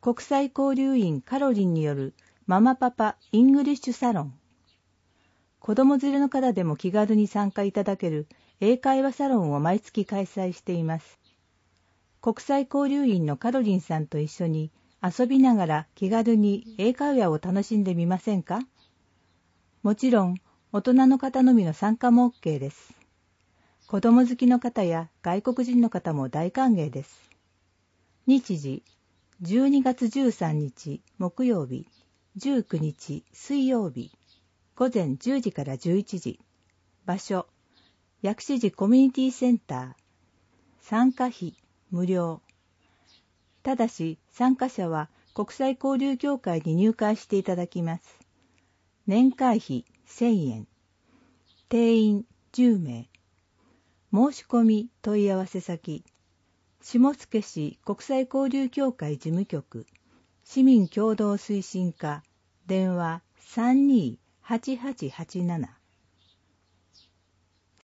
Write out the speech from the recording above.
国際交流員カロリンによるママパパイングリッシュサロン。子供連れの方でも気軽に参加いただける英会話サロンを毎月開催しています。国際交流員のカロリンさんと一緒に遊びながら気軽に英会話を楽しんでみませんか？もちろん大人の方のみの参加も OK です。子供好きの方や外国人の方も大歓迎です。日時12月13日木曜日、19日水曜日、午前10時から11時。場所、薬師寺コミュニティセンター。参加費無料。ただし参加者は国際交流協会に入会していただきます。年会費1000円。定員10名。申し込み問い合わせ先、下野市国際交流協会事務局、市民共同推進課、電話328887